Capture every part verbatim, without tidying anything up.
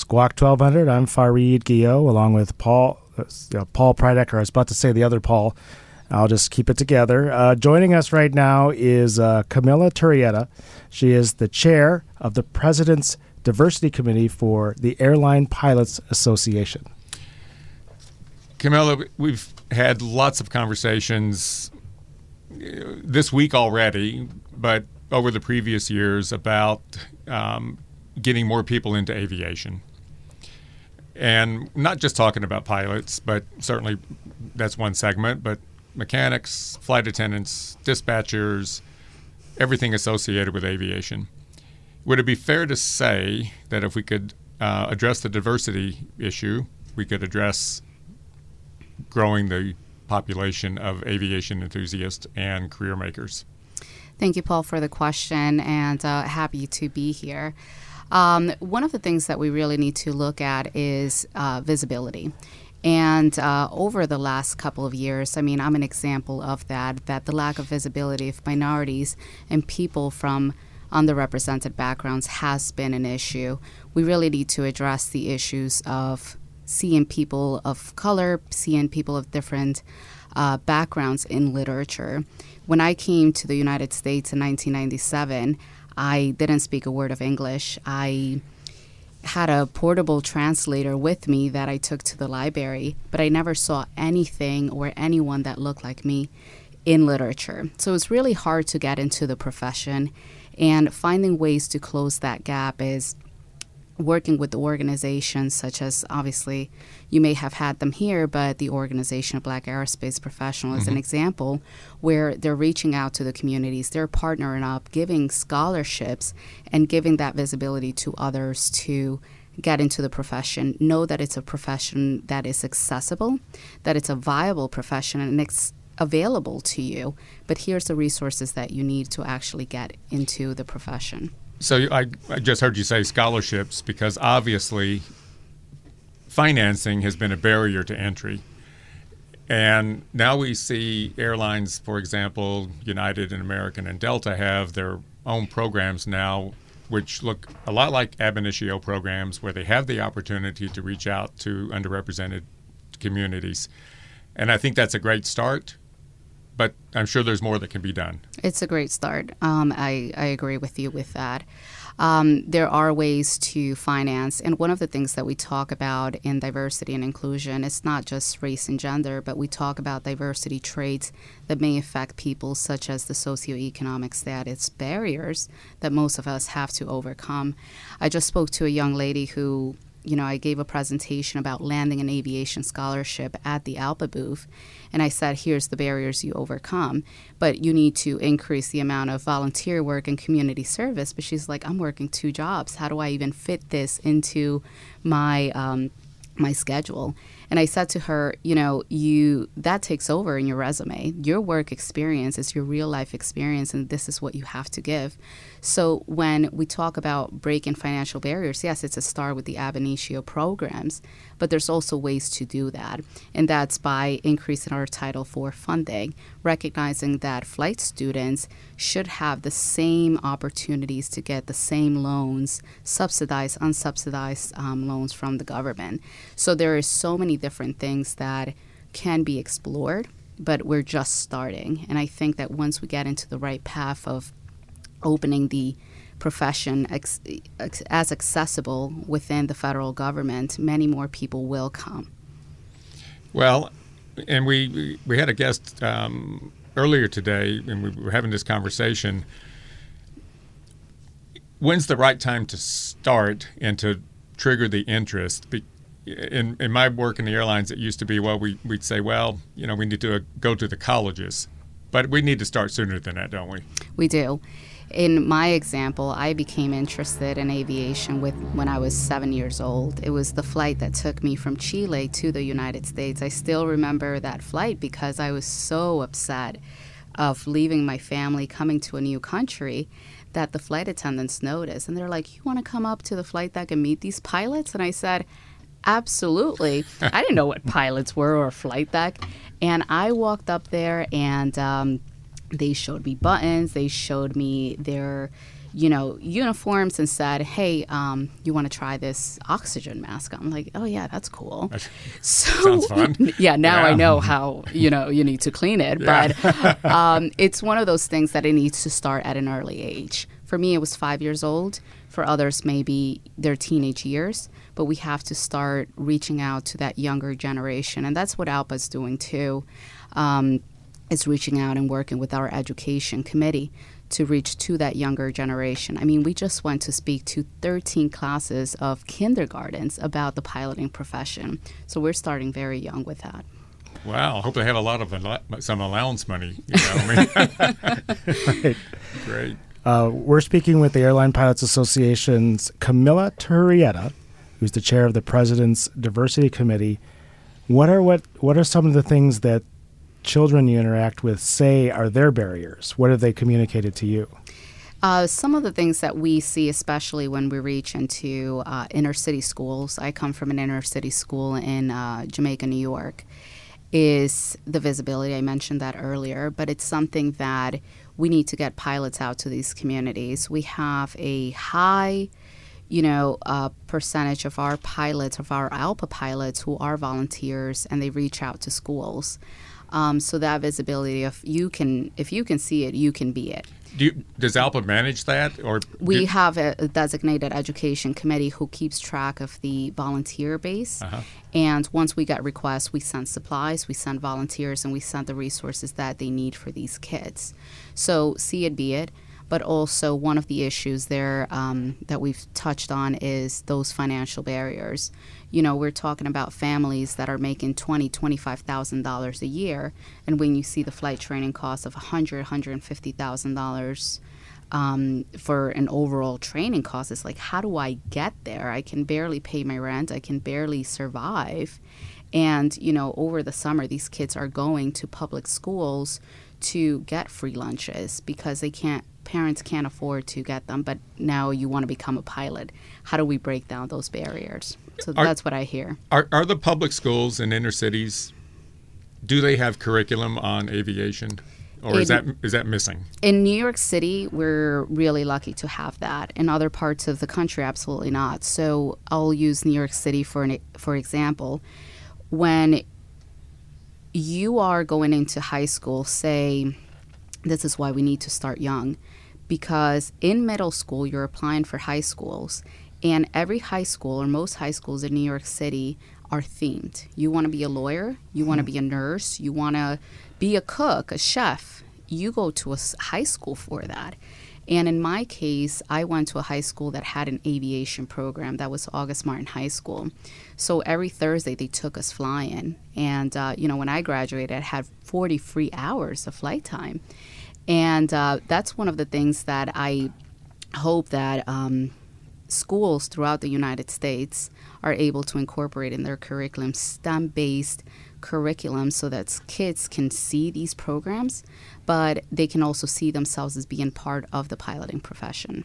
Squawk twelve hundred. I'm Fareed Guillot, along with Paul uh, Paul Prydecker. I was about to say the other Paul. I'll just keep it together. Uh, joining us right now is uh, Camilla Turrieta. She is the chair of the President's Diversity Committee for the Airline Pilots Association. Camilla, we've had lots of conversations this week already, but over the previous years about um, getting more people into aviation. And not just talking about pilots, but certainly that's one segment, but mechanics, flight attendants, dispatchers, everything associated with aviation. Would it be fair to say that if we could uh, address the diversity issue, we could address growing the population of aviation enthusiasts and career makers? Thank you, Paul, for the question, and uh, happy to be here. Um, one of the things that we really need to look at is uh, visibility. And uh, over the last couple of years, I mean, I'm an example of that, that the lack of visibility of minorities and people from underrepresented backgrounds has been an issue. We really need to address the issues of seeing people of color, seeing people of different uh, backgrounds in literature. When I came to the United States in nineteen ninety-seven, I didn't speak a word of English. I had a portable translator with me that I took to the library, but I never saw anything or anyone that looked like me in literature. So it's really hard to get into the profession, and finding ways to close that gap is working with organizations such as, obviously, you may have had them here, but the Organization of Black Aerospace Professionals is mm-hmm. an example where they're reaching out to the communities. They're partnering up, giving scholarships, and giving that visibility to others to get into the profession. Know that it's a profession that is accessible, that it's a viable profession, and it's available to you. But here's the resources that you need to actually get into the profession. So I, I just heard you say scholarships, because obviously financing has been a barrier to entry. And now we see airlines, for example, United and American and Delta have their own programs now, which look a lot like ab initio programs, where they have the opportunity to reach out to underrepresented communities. And I think that's a great start, but I'm sure there's more that can be done. It's a great start. Um, I, I agree with you with that. Um, there are ways to finance, and one of the things that we talk about in diversity and inclusion, it's not just race and gender, but we talk about diversity traits that may affect people, such as the socioeconomic status barriers that most of us have to overcome. I just spoke to a young lady who, you know, I gave a presentation about landing an aviation scholarship at the ALPA booth, and I said, here's the barriers you overcome, but you need to increase the amount of volunteer work and community service. But she's like, I'm working two jobs. How do I even fit this into my um, my schedule? And I said to her, you know, you that takes over in your resume. Your work experience is your real life experience, and this is what you have to give. So when we talk about breaking financial barriers, yes, it's a start with the ab initio programs, but there's also ways to do that. And that's by increasing our Title four funding, recognizing that flight students should have the same opportunities to get the same loans, subsidized, unsubsidized um, loans from the government. So there are so many different things that can be explored, but we're just starting. And I think that once we get into the right path of opening the profession ex- ex- as accessible within the federal government, many more people will come. Well, and we we had a guest um, earlier today, and we were having this conversation. When's the right time to start and to trigger the interest? In, in my work in the airlines, it used to be, well, we, we'd say, well, you know, we need to uh, go to the colleges. But we need to start sooner than that, don't we? We do. In my example, I became interested in aviation with when I was seven years old. It was the flight that took me from Chile to the United States. I still remember that flight because I was so upset of leaving my family, coming to a new country, that the flight attendants noticed. And they're like, you want to come up to the flight deck and meet these pilots? And I said, absolutely. I didn't know what pilots were or flight deck. And I walked up there, and um, they showed me buttons. They showed me their, you know, uniforms and said, hey, um, you want to try this oxygen mask? I'm like, oh, yeah, that's cool. So, sounds fun. Yeah, now yeah. I know how, you know, you need to clean it. Yeah. But um, it's one of those things that it needs to start at an early age. For me, it was five years old. For others, maybe their teenage years. But we have to start reaching out to that younger generation. And that's what ALPA's doing, too. Um, it's reaching out and working with our education committee to reach to that younger generation. I mean, we just went to speak to thirteen classes of kindergartens about the piloting profession. So we're starting very young with that. Wow. I hope they have a lot of al- some allowance money. You know, I mean. Right. Great. Uh, we're speaking with the Airline Pilots Association's Camilla Turrieta, who's the chair of the President's Diversity Committee. What are what what are some of the things that children you interact with say are their barriers? What have they communicated to you? Uh, some of the things that we see, especially when we reach into uh, inner city schools, I come from an inner city school in uh, Jamaica, New York, is the visibility. I mentioned that earlier, but it's something that we need to get pilots out to these communities. We have a high, you know, uh, percentage of our pilots, of our ALPA pilots who are volunteers, and they reach out to schools. Um, so that visibility, if you can, if you can see it, you can be it. Do you, does ALPA manage that, or we do, have a, a designated education committee who keeps track of the volunteer base. Uh-huh. And once we get requests, we send supplies, we send volunteers, and we send the resources that they need for these kids. So see it, be it. But also one of the issues there um, that we've touched on is those financial barriers. You know, we're talking about families that are making twenty thousand dollars, twenty-five thousand dollars a year. And when you see the flight training cost of one hundred thousand dollars, one hundred fifty thousand dollars um, for an overall training cost, it's like, how do I get there? I can barely pay my rent. I can barely survive. And, you know, over the summer, these kids are going to public schools to get free lunches because they can't, parents can't afford to get them, but now you want to become a pilot. How do we break down those barriers? So Are, that's what I hear. Are, are the public schools in inner cities, do they have curriculum on aviation? Or is that is that missing? In New York City, we're really lucky to have that. In other parts of the country, absolutely not. So I'll use New York City for an, for example. When you are going into high school, say, this is why we need to start young, because in middle school, you're applying for high schools, and every high school, or most high schools in New York City, are themed. You want to be a lawyer, you want to be a nurse, you want to be a cook, a chef. You go to a high school for that. And in my case, I went to a high school that had an aviation program. That was August Martin High School. So every Thursday, they took us flying. And, uh, you know, when I graduated, I had forty free hours of flight time. And uh, that's one of the things that I hope that um, schools throughout the United States are able to incorporate in their curriculum, STEM-based curriculum, so that kids can see these programs, but they can also see themselves as being part of the piloting profession.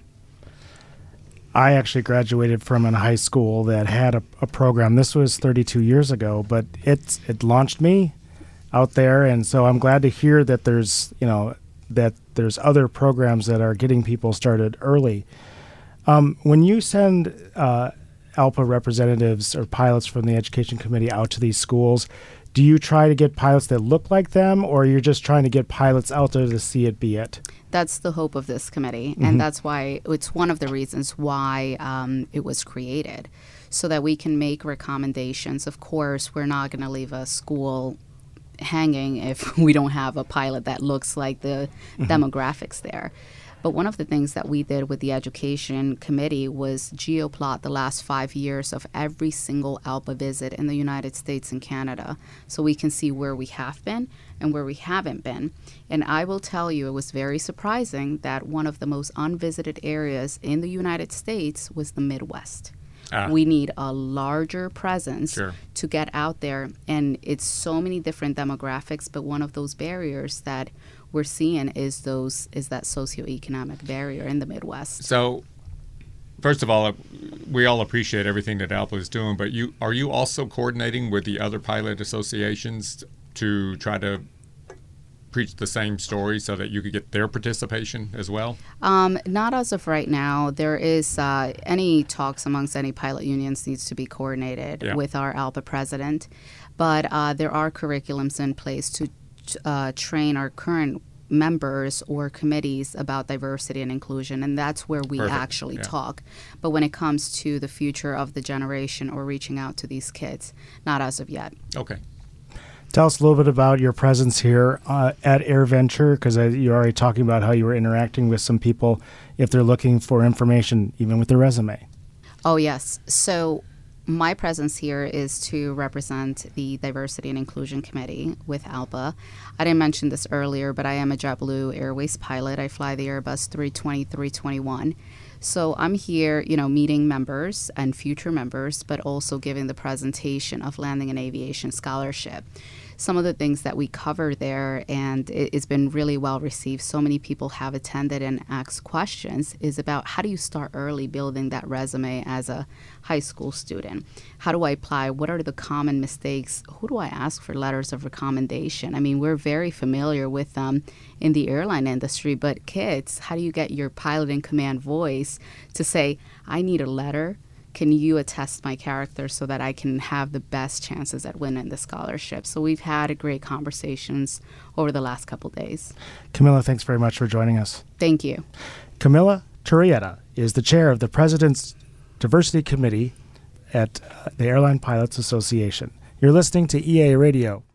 I actually graduated from a high school that had a, a program. This was thirty-two years ago, but it's it launched me out there, and so I'm glad to hear that there's you know that there's other programs that are getting people started early. Um, when you send uh, ALPA representatives or pilots from the Education Committee out to these schools, do you try to get pilots that look like them, or you're just trying to get pilots out there to see it be it? That's the hope of this committee, Mm-hmm. and that's why it's one of the reasons why um, it was created, so that we can make recommendations. Of course, we're not going to leave a school hanging if we don't have a pilot that looks like the mm-hmm. demographics there. But one of the things that we did with the education committee was geoplot the last five years of every single ALPA visit in the United States and Canada, so we can see where we have been and where we haven't been. And I will tell you, it was very surprising that one of the most unvisited areas in the United States was the Midwest. Ah. We need a larger presence sure. to get out there, and it's so many different demographics, but one of those barriers that we're seeing is those is that socioeconomic barrier in the Midwest. So, first of all, we all appreciate everything that ALPA is doing, but you are you also coordinating with the other pilot associations to try to preach the same story so that you could get their participation as well? Um, not as of right now. There is uh, any talks amongst any pilot unions needs to be coordinated Yeah. with our ALPA president, but uh, there are curriculums in place to uh, train our current members or committees about diversity and inclusion, and that's where we Perfect. actually Yeah. talk. But when it comes to the future of the generation or reaching out to these kids, not as of yet. Okay. Tell us a little bit about your presence here uh, at AirVenture, because you're already talking about how you were interacting with some people if they're looking for information, even with their resume. Oh, yes. So my presence here is to represent the Diversity and Inclusion Committee with ALPA. I didn't mention this earlier, but I am a JetBlue Airways pilot. I fly the Airbus three twenty, three twenty-one. So I'm here, you know, meeting members and future members, but also giving the presentation of Landing in Aviation Scholarship. Some of the things that we cover there, and it, it's been really well received. So many people have attended and asked questions, is about how do you start early building that resume as a high school student? How do I apply? What are the common mistakes? Who do I ask for letters of recommendation? I mean, we're very familiar with them in the airline industry, but kids, how do you get your pilot in command voice to say, I need a letter? Can you attest my character so that I can have the best chances at winning the scholarship? So we've had great conversations over the last couple days. Camilla, thanks very much for joining us. Thank you. Camilla Turrieta is the chair of the President's Diversity Committee at uh, the Airline Pilots Association. You're listening to E A Radio.